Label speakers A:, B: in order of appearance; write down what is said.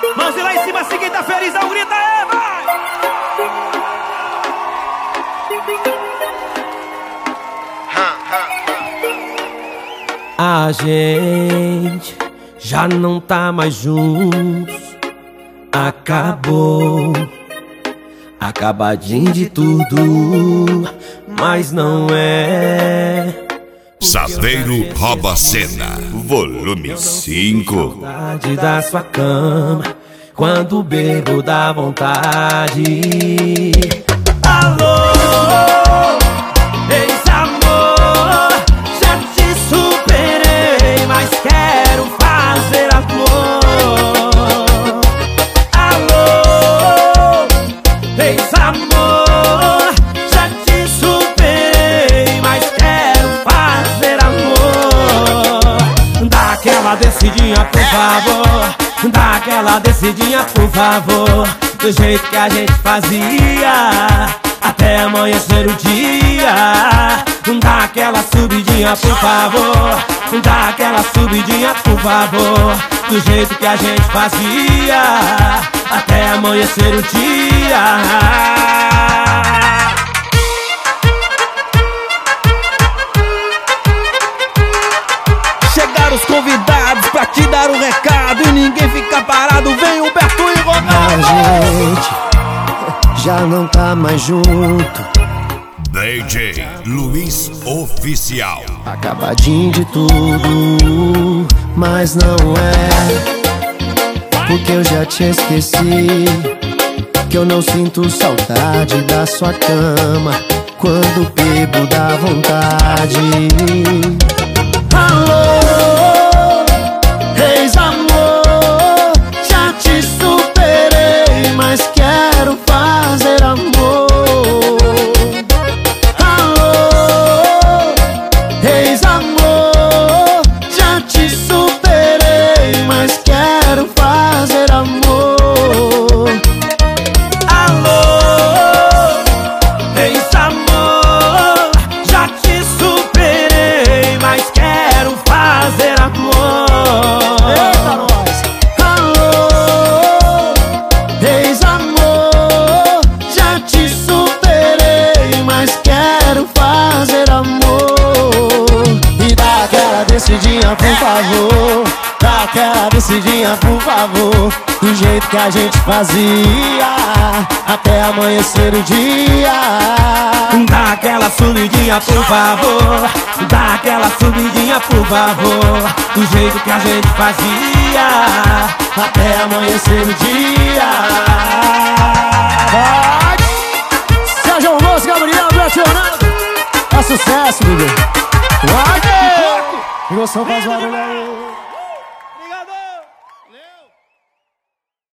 A: Mãozinha lá em cima, assim quem tá feliz, não grita, vai! A gente já não tá mais juntos. Acabou, acabadinho de tudo, mas não é.
B: Saveiro rouba a cena, volume 5.
A: Saudade da sua cama, quando bebo dá vontade. Alô, ex-amor, já te superei, mas quero fazer amor. Alô, ex-amor, já te superei, mas quero fazer amor. Dá aquela descidinha, por favor. Dá aquela descidinha, por favor, do jeito que a gente fazia, até amanhecer o dia. Dá aquela subidinha, por favor. Dá aquela subidinha, por favor, do jeito que a gente fazia, até amanhecer o dia. Chegaram os convidados pra te dar um recado e ninguém fica parado, vem Humberto e Ronaldo.
C: A gente já não tá mais junto.
B: DJ Luiz Oficial.
C: Acabadinho de tudo, mas não é. Porque eu já te esqueci, que eu não sinto saudade da sua cama, quando bebo dá vontade. Alô, ex-amor, já te superei, mas quero fazer amor. Alô, ex-amor, já te superei, mas quero fazer amor.
A: Alô, ex-amor, já te superei, mas quero fazer amor.
C: Eita, nós! Alô, ex-amor, já te superei, mas quero fazer amor. E dá aquela descidinha, por favor. Dá aquela descidinha, por favor, do jeito que a gente fazia, até amanhecer o dia.
A: Dá aquela subidinha, por favor. Dá aquela subidinha, por favor, do jeito que a gente fazia,
C: Até amanhecer o dia. Vai! Sérgio Alonso, Gabriel, Betionado. É sucesso, bebê. Vai! Emoção faz barulho aí.